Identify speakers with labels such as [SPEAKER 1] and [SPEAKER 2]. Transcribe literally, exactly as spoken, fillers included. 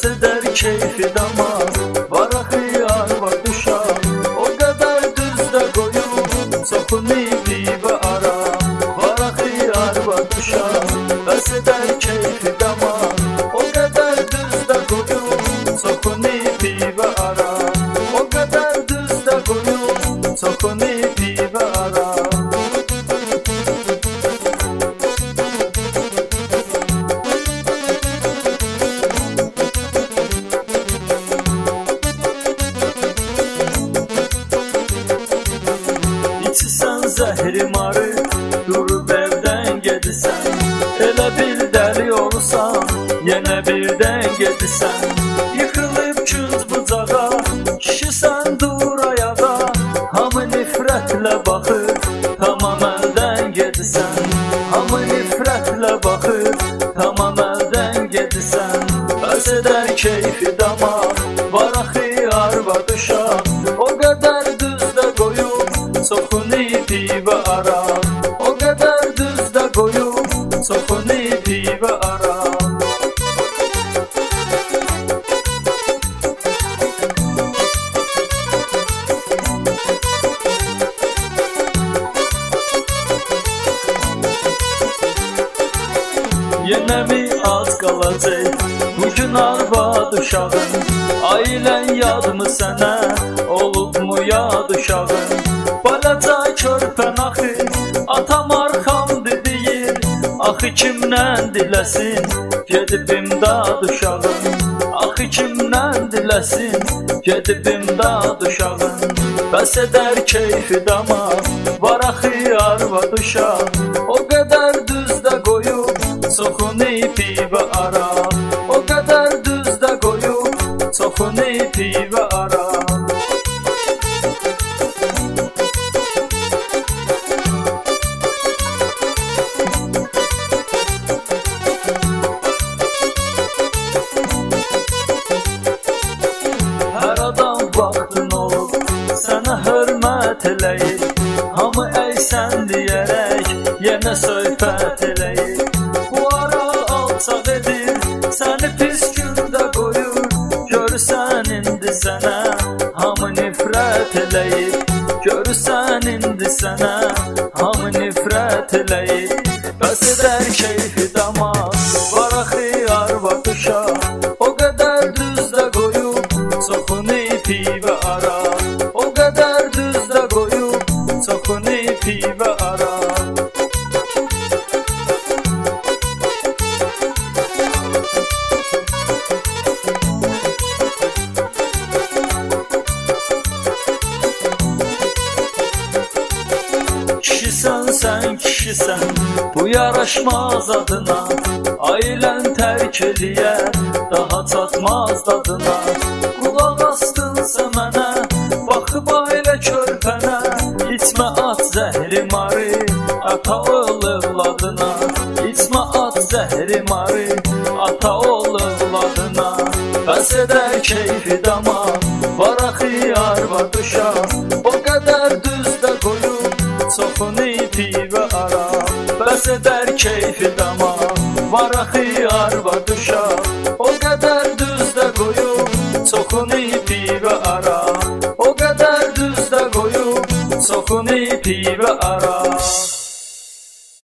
[SPEAKER 1] Bəs edər keyfi damar, var axı yar var uşaq. O qədər düzdə qoyub, çoxun ipi və ara. Var axı yar var uşaq. Bəs edər keyfi damar, o qədər düzdə qoyub, çoxun ipi və ara. O qədər düzdə qoyub, çoxun ipi və ara. İçisən zəhri marı, durub evdən gedirsən. Elə bir dəli olsan, yenə birdən gedirsən. Yıxılıb künc bucağa, kişisən dur ayağa. Hamı nifrətlə baxır, tamam əldən gedirsən. Hamı nifrətlə baxır, tamam əldən gedirsən. Bəs edər keyfi damar, var axı yar var uşaq. O qədər düzdə qoyub, çoxun ipi və ara. O qədər düzdə qoyub, çoxun ipi və ara. Yenə mi az qalacaq bugün arvad uşağın? Ailən yadmı sənə, olubmu yad uşağın? Balaca körpən axı, atam arxamdı deyir. Axı kimdən diləsin, gedib imdad uşağın? Axı kimdən diləsin, gedib imdad uşağın? Bəs edər keyfi damar, var axı arvad uşaq. O qədər düzdə qoyub, çoxun ipi və ara. O qədər düzdə qoyub, çoxun ipi və ara. Hər adam vaxtın olub, sənə hörmət eləyir. Hamı əysən deyərək, yenə söhbət eləyir. Bu ara alçaq edir, səni pis gündə qoyur. Görürsən indi sənə, hamı nifrət eləyir. Görürsən indi sənə, hamı nifrət eləyir. Bəs edər keyfi damar, var axı yar var uşaq. O qədər düzdə qoyub, çoxun ipi və ara. O qədər düzdə qoyub, çoxun ipi və ara. Kişisən sən kişisən, bu yaraşmaz adına. Ailən tərk eləyər, daha çatmaz dadına. Qulaq astınsa mənə, baxıb ailə körpənə. İçmə at zəhri marı, ata ol övladına. İçmə at zəhri marı, ata ol övladına. Bəs edər keyfi damar, var axı yar var uşaq. O qədər düzdə qoyub, çoxun ipi və ara. Bəs edər keyfi damar, var axı yar var uşaq. O qədər düzdə qoyub, çoxun ipi və ara. O qədər düzdə qoyub, çoxun ipi və